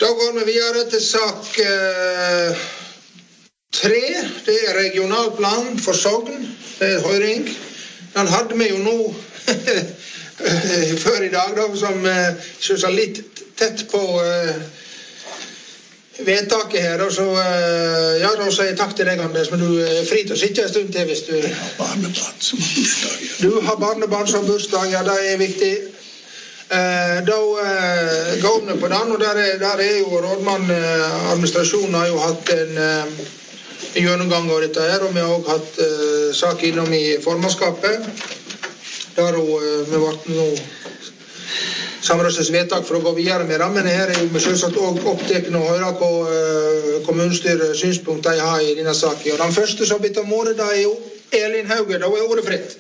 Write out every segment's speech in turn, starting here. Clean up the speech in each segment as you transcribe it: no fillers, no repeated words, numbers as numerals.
Da går vi videre til sak 3. Det regionalplan for Sogn. Det høring. Den hadde vi jo nå før I dag, da, som synes litt tett på vedtaket her. Og så, ja, da sier jeg takk til deg, Anders, men du fri til å sitte en stund til hvis du... Jeg har barnebarn som har bursdag. Ja. Du har barnebarn som har bursdag, ja, det viktig. Da går vi på den, og der jo rådmann administrasjonen har jo hatt en gjennomgang av dette her, og vi har også hatt sak innom I formannskapet, der vi ble nå samrøstes vedtak for å gå videre med det, men her jo vi selvsagt også opptatt å høre på kommunestyrets synspunkt de har I denne saken. Og den første som bytter måte, det jo Elin Hauge, da ordet fritt.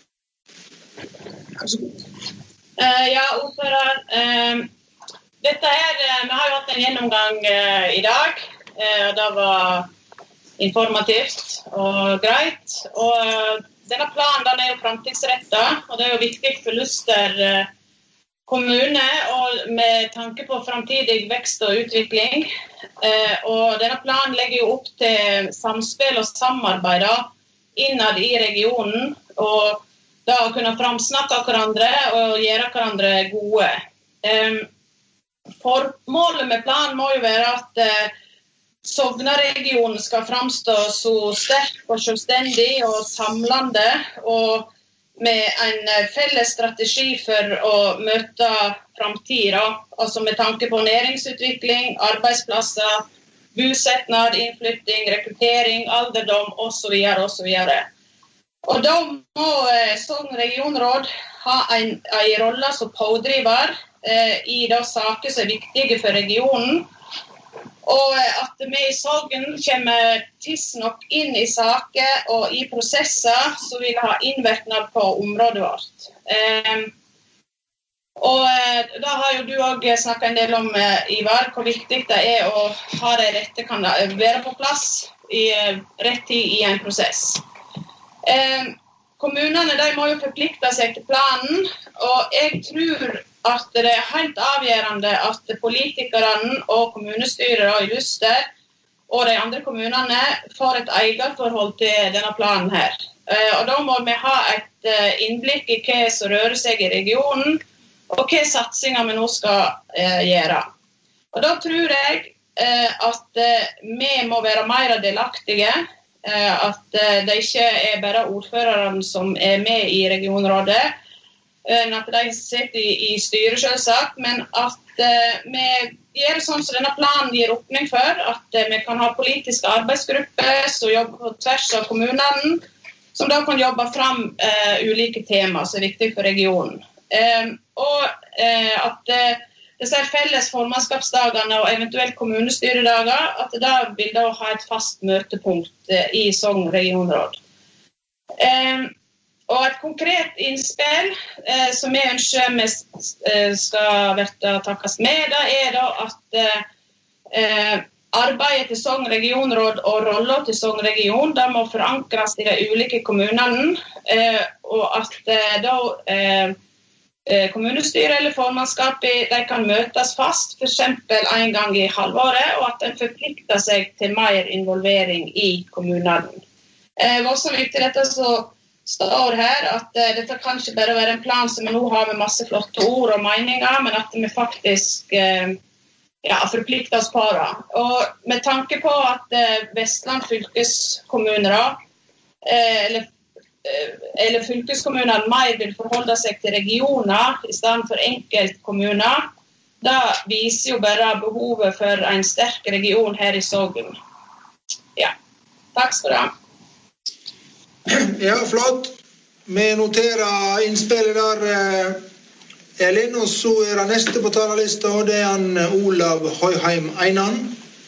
Vær så god. Ja, ordfører. Dette her, vi har jo hatt en gjennomgang I dag, og det var informativt og greit. Og denne planen den jo fremtidsrettet, og det jo viktig for Luster kommune, og med tanke på fremtidig vekst og utvikling. Og denne planen legger jo opp til samspill og samarbeid innad I regionen, og da å kunne framsnakke hverandre og gjøre hverandre gode. Formålet med planen må jo være at Sognaregionen skal framstå så sterk og selvstendig og samlende, og med en felles strategi for å møte framtiden, altså med tanke på næringsutvikling, arbeidsplasser, bosetnad, innflytting, rekruttering, alderdom, og så videre, og så videre. Og da må Sogn regionråd ha en rolle som pådriver I de saker som viktige for regionen, og at vi I Sogn kommer tidsnok inn I saker og I prosesser som vil ha innvirkning på området vårt. Og da har jo du også snakket en del om, Ivar, hvor viktig det å ha de rette kan være på plass I rett tid I en prosess. Kommunene de må jo forplikte seg til planen, og jeg tror at det helt avgjørende at politikerne og kommunestyret I Luster og de andre kommunene får et eierforhold til denne planen her. Og da må vi ha et innblikk I hva som rører seg I regionen, og hva satsinger vi nå skal gjøre. Og da tror jeg at vi må være mer delaktige, at det ikke bare ordførerne som med I regionrådet, at de sitter I styret selvsagt, men at vi gjør sånn som denne planen gir åpning for, at vi kan ha politiske arbeidsgrupper som jobber på tvers av kommunene, som da kan jobbe fram ulike tema som viktige for regionen. Og at disse felles formannskapsdagene og eventuelt kommunestyredager, at da vil da ha et fast møtepunkt I Sogn regionråd. Og et konkret innspill som jeg ønsker vi skal være takkes med, det da at arbeidet til Sogn regionråd og rollen til Sogn region, det må forankres I de ulike kommunene, og at da kommunestyret eller formannskapet de kan møtes fast, for eksempel en gang I halvåret, og at de forplikter seg til mer involvering I kommunene. Også viktig dette så står her, at dette kan ikke bare være en plan som vi nå har med masse flotte ord og meninger, men at vi faktisk forplikter oss på det. Og med tanke på at Vestland fylkeskommune eller fylkeskommunene mer vil forholde seg til regioner I stedet for enkeltkommuner, da viser jo bare behovet for en sterk region her I Sogn. Ja, takk skal du ha. Ja, flott. Vi noterer innspillet der, Elin, og så det neste på talerlista, og det han Olav Høyheim Einan.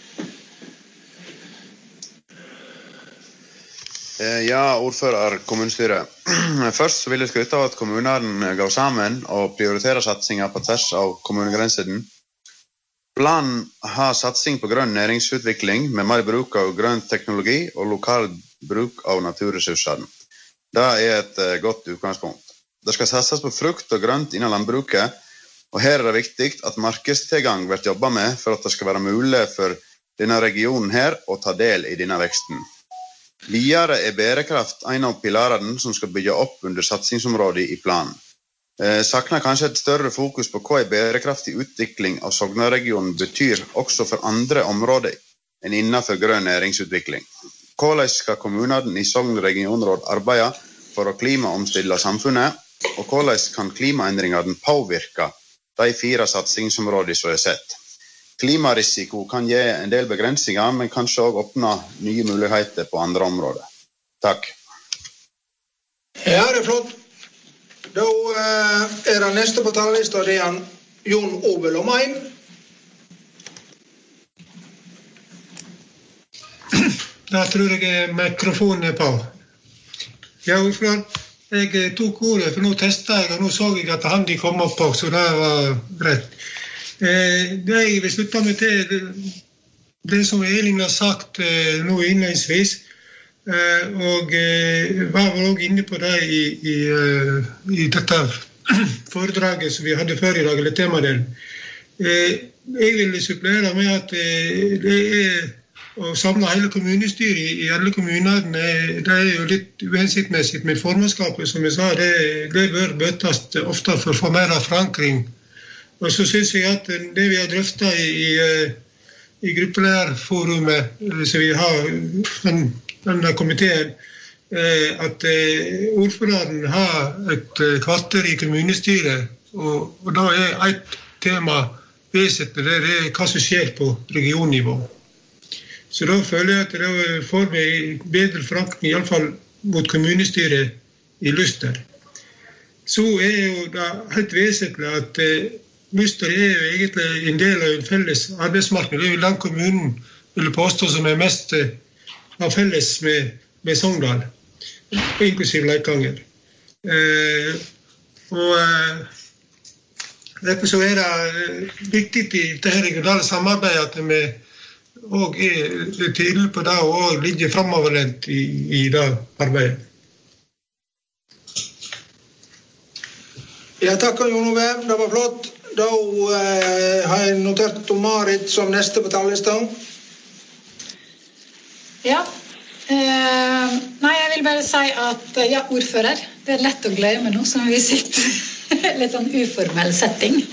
Ja, ordfører kommunestyret. Først så vil jeg skryte av at kommunene går sammen og prioriterer satsinger på tvers av kommunegrensene. Planen har satsing på grønn næringsutvikling med mer bruk av grønn teknologi og lokal bruk av naturressursene. Det et godt utgangspunkt. Det skal satses på frukt og grønt innen landbruket, Og her det viktig at markedstilgang blir jobbet med for at det skal være mulig for denne regionen her å ta del i denne veksten. Videre bærekraft en av pilarene som skal bygge opp under satsingsområdet i planen. Sakner kanskje et større fokus på hva bærekraftig utvikling av Sognaregionen betyr også for andre områder enn innenfor grønn næringsutvikling. Hvordan skal kommunene i Sogn regionråd arbeide for å klimaomstille samfunnet, og hvordan kan klimaendringene påvirke de 4 satsingsområdene som sett? Klimarisiko kan gi en del begrensninger, men kanskje også åpne nye muligheter på andre områder. Takk. Ja, det flott. Da det neste på talerlista, det Jon Ove Lomheim. Da tror jeg mikrofonen på. Ja, ordfører, jeg tok ordet, for nå testet jeg, og nå så jeg at han de kom opp på, så det var greit. Det jeg vil slutte med til det som Elin har sagt nå innledningsvis, og var vel også inne på det i dette foredraget som vi hadde før i dag, eller temadelen. Jeg vil supplere med at det å samle hele kommunestyret i alle kommunene, det jo litt uhensiktsmessig med formannskapet, som jeg sa, det bør bøtes ofte for å få mer forankring. Og så synes jeg at det vi har drøftet i gruppelærforumet, som vi har denne komiteen, at ordføreren har et kvarter i kommunestyret, og da et tema vesentlig, det hva som skjer på regionnivå. Så da føler jeg at det får meg bedre forankring, i alle fall mot kommunestyret i Luster. Så jo det helt vesentlig at Luster jo egentlig en del av en felles arbeidsmarked. Det jo den kommunen, vil jeg påstå, som mest av felles med Sogndal, inklusiv Leikanger. Og derfor så det viktig i dette regionale samarbeidet at vi og til på det og ligger fremoverlent i det arbeidet. Ja, takk Jon Ove, det var flott. Da har jeg notert Marit som neste på talerlisten. Ja, nei, jeg vil bare si at ja, ordfører, det lett å glemme nå, som vi sitter litt sånn uformell setting.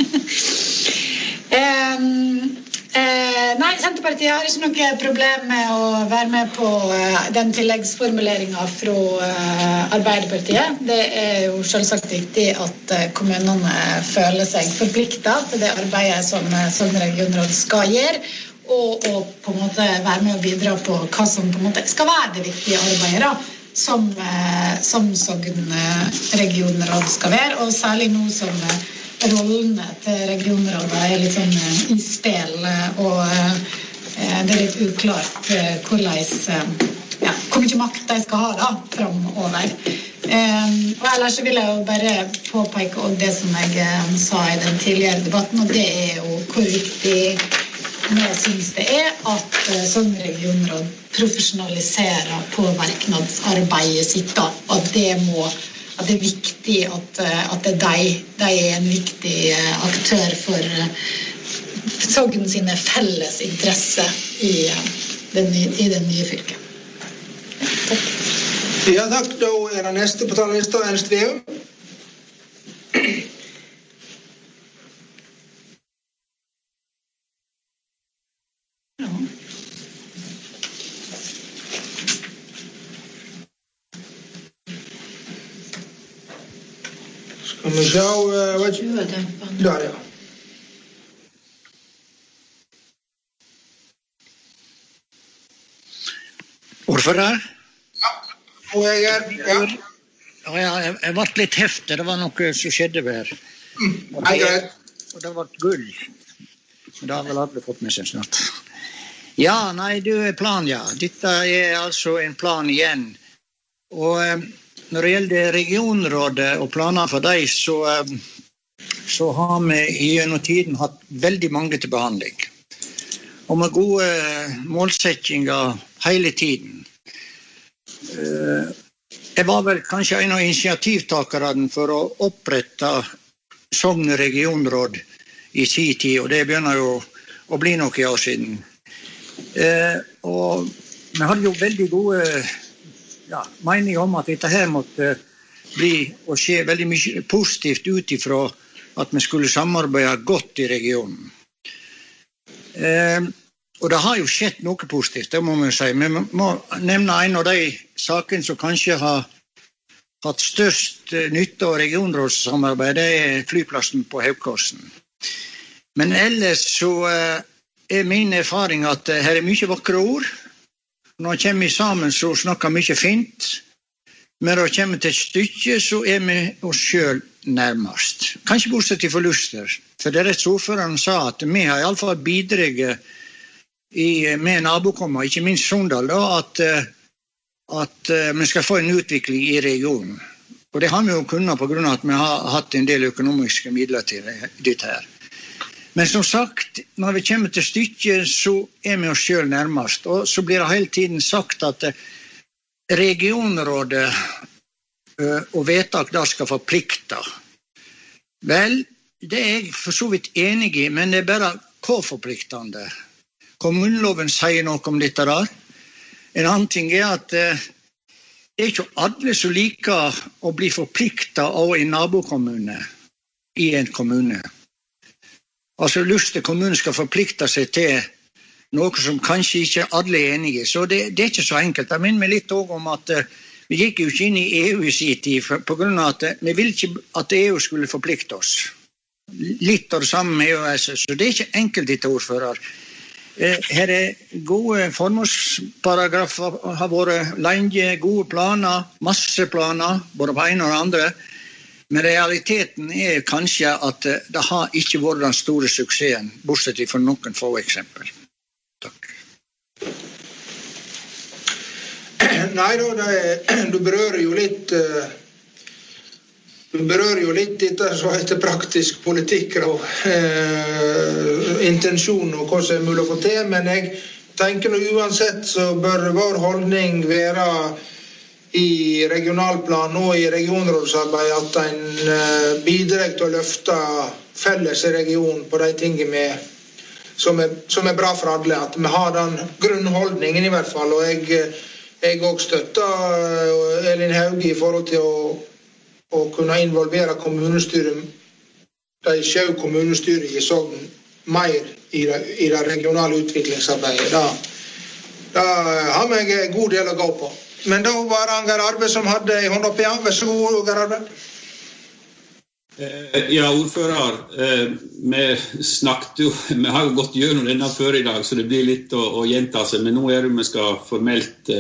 Nei, Senterpartiet har ikke noe problem med å være med på den tilleggsformuleringen fra Arbeiderpartiet. Det jo selvsagt viktig at kommunene føler seg forpliktet til det arbeidet som Sogn regionråd skal gjøre, og på en måte være med å bidra på hva som på en måte skal være det viktige arbeidet da, som Sogn regionråd skal være, og særlig nå som rollene til regionrådet litt sånn i spill, og det litt uklart hvor mye makt de skal ha da, fremover. Og ellers vil jeg jo bare påpeke også det som jeg sa i den tidligere debatten, og det jo hvor viktig jeg synes det at Sogn regionråd profesjonaliserer påvirkningsarbeidet sitt da, at det viktig at de en viktig aktør for Sogn sine felles interesser i det nye fylket. Takk. Ja, takk. Da det neste på talerlisten, Ernst Veum. Skal vi se, der, ja. Ordfører? Ja, og jeg ja. Jeg ble litt heftig, det var noe som skjedde her. Og det var gull. Det har vel alle fått med seg snart. Ja, nei, plan, ja. Dette altså en plan igjen. Og når det gjelder regionrådet og planer for deg, så har vi gjennom tiden hatt veldig mange til behandling. Og med gode målsettinger hele tiden. Jeg var vel kanskje en av initiativtakerne for å opprette Sogn regionråd i sin tid, og det begynner jo å bli noen år siden. Og vi hadde jo veldig gode meninger om at dette her måtte bli og skje veldig mye positivt ut ifra at vi skulle samarbeide godt i regionen. Og det har jo skjedd noe positivt, det må vi si. Vi må nevne en av de sakene som kanskje har hatt størst nytte av regionrådssamarbeid, det flyplassen på Haukåsen. Men ellers så min erfaring at her mye vakre ord. Når vi kommer sammen så snakker mye fint, men når vi kommer til et stykke så vi oss selv nærmest. Kanskje bortsett for Luster, for det rett ordføreren sa at vi har i alle fall bidraget med nabokommer, ikke minst Sogndal, at vi skal få en utvikling i regionen. Og det har vi jo kunnet på grunn av at vi har hatt en del økonomiske midler til dette her. Men som sagt, når vi kommer til stykket, så vi oss selv nærmest. Og så blir det hele tiden sagt at regionrådet og vedtak da skal forplikte. Vel, det jeg for så vidt enig i, men det bare hva-forpliktende. Kommuneloven sier noe om dette der. En annen ting at det ikke alle som liker å bli forpliktet av en nabokommune i en kommune. Altså Luster kommune skal forplikte seg til noe som kanskje ikke alle enige. Så det ikke så enkelt. Jeg minner meg litt også om at vi gikk jo ikke inn i EU i sin tid på grunn av at vi ville ikke at EU skulle forplikte oss. Litt av det samme med EØS, så det ikke enkelt dette ordfører. Her gode formålsparagrafer, har vært lenge, gode planer, masse planer, både på en og den andre. Men realiteten kanskje at det har ikke vært den store suksessen, bortsett fra noen få eksempel. Takk. Nei, du berører jo litt dette som heter praktisk politikk og intensjon og hva som er mulig å få til, men jeg tenker nå uansett så bør vår holdning være i regionalplan og i regionrådsarbeid at en bidrar til å løfte felles region på de tingene som er bra for alle, at vi har den grunnholdningen i hvert fall, og jeg også støtter Elin Hauge i forhold til å kunne involvere kommunestyret, de 7 kommunestyret i Sogn, mer i det regionale utviklingsarbeidet. Da har vi en god del å gå på. Men da var det Geir Arve som hadde en hånd opp igjen. Vær så god, Geir Arve. Ja, ordfører, vi har jo gått gjennom denne før i dag, så det blir litt å gjenta seg, men nå det vi skal formelt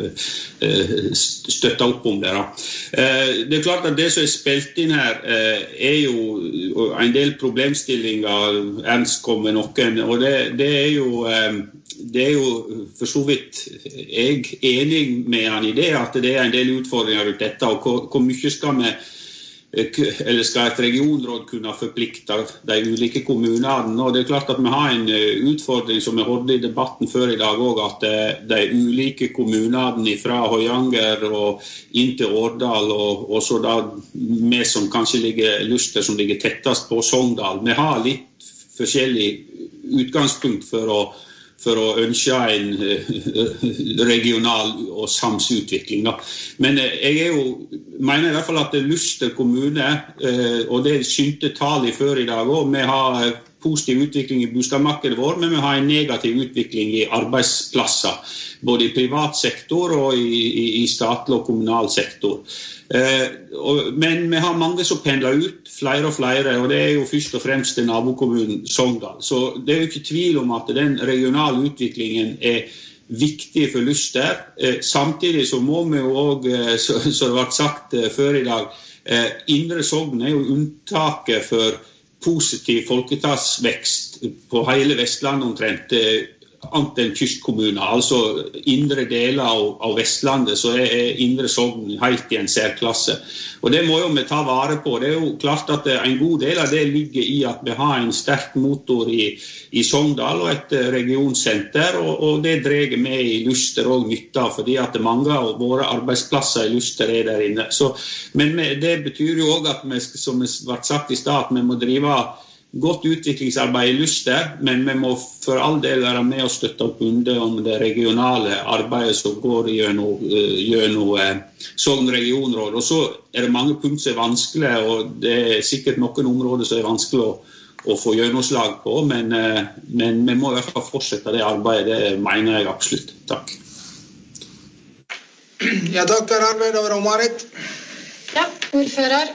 støtte opp om det. Det klart at det som spilt inn her jo en del problemstillinger Ernst kom med noen, og det er jo for så vidt jeg enig med han i det, at det en del utfordringer rundt dette, og hvor mye skal vi eller skal et regionråd kunne forplikte de ulike kommunene. Og det klart at vi har en utfordring som vi hørte i debatten før i dag også, at de ulike kommunene fra Høyanger og inn til Årdal, og så da vi som kanskje Luster som ligger tettest på Sogndal. Vi har litt forskjellig utgangspunkt for å ønske en regional og samsutvikling. Men jeg mener i hvert fall at Luster kommune, og det synte tall i før i dag også, vi har positiv utvikling i boligmarkedet vår, men vi har en negativ utvikling i arbeidsplasser, både i privat sektor og i statlig og kommunal sektor. Men vi har mange som pendler ut, flere og flere, og det jo først og fremst den nabokommunen Sogndal. Så det jo ikke tvil om at den regionale utviklingen viktig for Luster. Samtidig så må vi jo også, som det ble sagt før i dag, Indre Sogn jo unntaket for positiv folketallsvekst på hele Vestlandet omtrent, annet enn kystkommuner, altså indre deler av Vestlandet, så Indre Sogn helt i en særklasse. Og det må jo vi ta vare på. Det jo klart at en god del av det ligger i at vi har en sterk motor i Sogndal og et regionsenter, og det drar vi i Luster og nytte av, fordi at mange av våre arbeidsplasser i Luster der inne. Så, men det betyr jo også at vi, som det ble sagt i stad, at vi må drive godt utviklingsarbeid I Luster, men vi må for all del være med og støtte opp under om det regionale arbeidet som går gjennom Sogn regionråd. Og så det mange punkt som vanskelige, og det sikkert noen områder som vanskelig å få gjennomslag på, men vi må I hvert fall fortsette det arbeidet, det mener jeg absolutt. Takk. Ja, takk, Arvid og Marit. Ja, ordfører.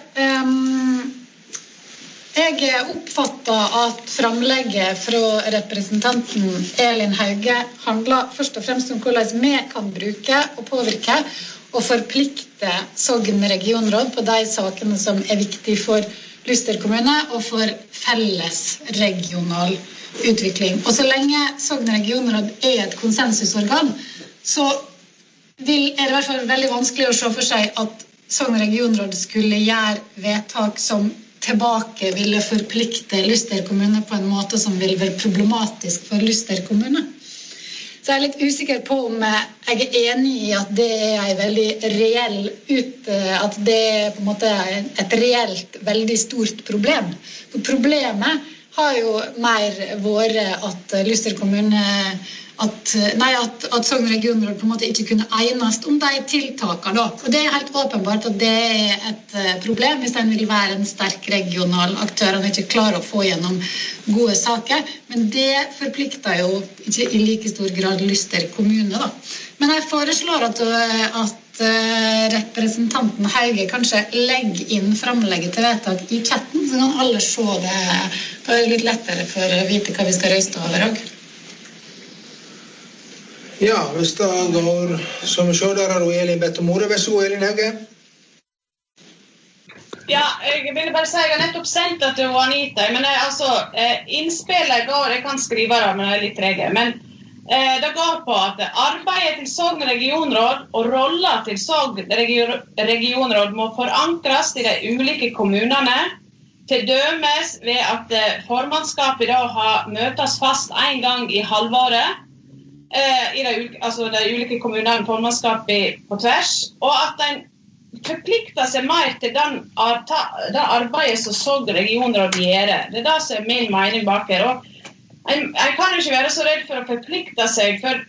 Jeg oppfatter at framlegget fra representanten Elin Hauge handler først og fremst om hvordan vi kan bruke og påvirke og forplikte Sogn regionråd på de sakene som viktige for Luster kommune og for felles regional utvikling. Og så lenge Sogn regionråd et konsensusorgan, så det I hvert fall veldig vanskelig å se for seg at Sogn regionråd skulle gjøre vedtak som tilbake ville forplikte Luster kommune på en måte som ville være problematisk for Luster kommune. Så jeg litt usikker på om jeg enig I at det en veldig reell at det på en måte et reelt, veldig stort problem. For problemet har jo mer vært at Luster kommune at Sogn regionråd på en måte ikke kunne enast om de tiltakene da. Og det helt åpenbart at det et problem hvis den vil være en sterk regional aktør og ikke klarer å få gjennom gode saker, men det forplikter jo ikke I like stor grad Luster kommune da. Men jeg foreslår at representanten Hauge kanskje legger inn framlegget til vedtak I chatten, så kan alle se det. Det litt lettere for å vite hva vi skal røyste over også. Ja, hvis det går som vi ser der har Elin bedt om ordet. Vær så god, Elin Hauge. Ja, jeg ville bare si, jeg har nettopp sendt det til Anita, men innspillet går, jeg kan skrive det, men jeg litt trege, men det går på at arbeidet til Sogn regionråd og roller til Sogn regionråd må forankres I de ulike kommunene, til dømes ved at formannskapet da har møtes fast en gang I halvåret, I de ulike kommunene formannskapet på tvers, og at den forplikter seg mer til det arbeidet som Sogn regionråd gjør. Det det som min mening bak her. Og jeg kan ikke være så redd for å forplikte seg, for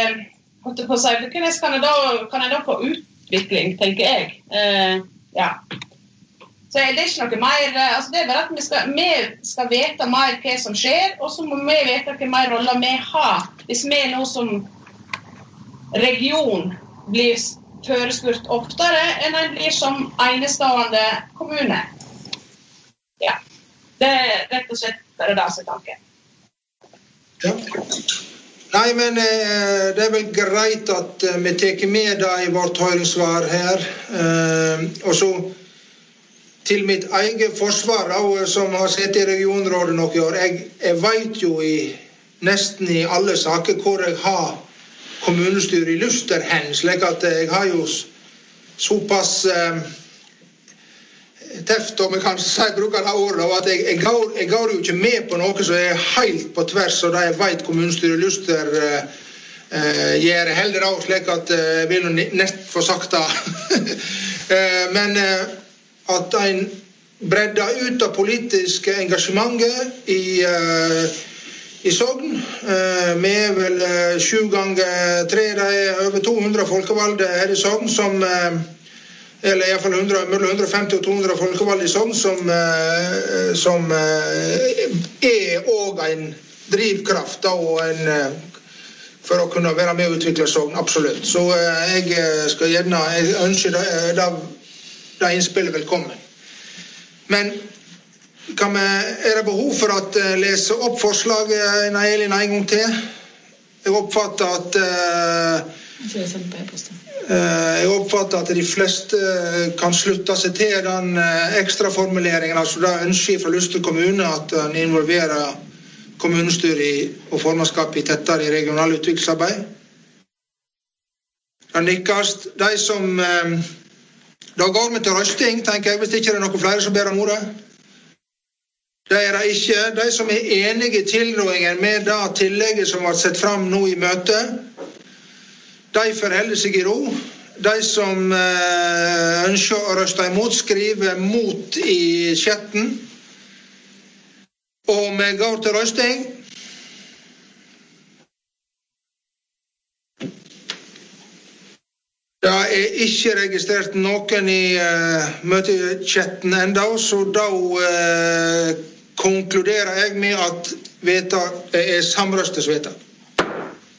hvordan kan jeg da få utvikling, tenker jeg. Ja. Så det ikke noe mer, det bare at vi skal vite mer hva som skjer, og så må vi vite hva mer roller vi har. Hvis vi nå som region blir forespurt oftere enn en blir som enestående kommune. Ja, det rett og slett bare det som tanken. Ja. Nei, men det vel greit at vi tar med det I vårt høringssvar her, og så til mitt eget forsvar, som har sett I regionrådet noen år. Jeg vet jo nesten I alle saker hvor jeg har kommunestyret I Luster hen, slik at jeg har jo såpass teft, om jeg kan si, bruker det ordet, at jeg går jo ikke med på noe som helt på tvers av det jeg vet kommunestyret I Luster gjør heller også, slik at jeg vil nesten få sagt det. Men at en bredder ut av politiske engasjementet I Sogn. Vi vel 7 ganger 3, det over 200 folkevalgte her I Sogn, som, eller I hvert fall mellom 150 og 200 folkevalgte I Sogn, som også en drivkraft og for å kunne være med og utvikle Sogn, absolutt. Så jeg ønsker det innspillet velkommen. Men det behov for å lese opp forslaget Elin en gang til? Jeg oppfatter at de fleste kan slutte seg til den ekstra formuleringen, altså det ønsker fra Luster kommune at den involverer kommunestyret og formannskapet tettere I regional utviklingsarbeid. Den nikkast, de som da går vi til røsting, tenker jeg, hvis det ikke noen flere som ber om ordet. Det det ikke. De som enige I tilrådingen med det tillegget som var sett fram nå I møtet, de forholder seg I ro. De som ønsker å røste imot, skriver mot I chatten. Og vi går til røsting. Det ikke registrert noen i møtechatten enda, så da konkluderer jeg med at vedtak samrøstes vedtak.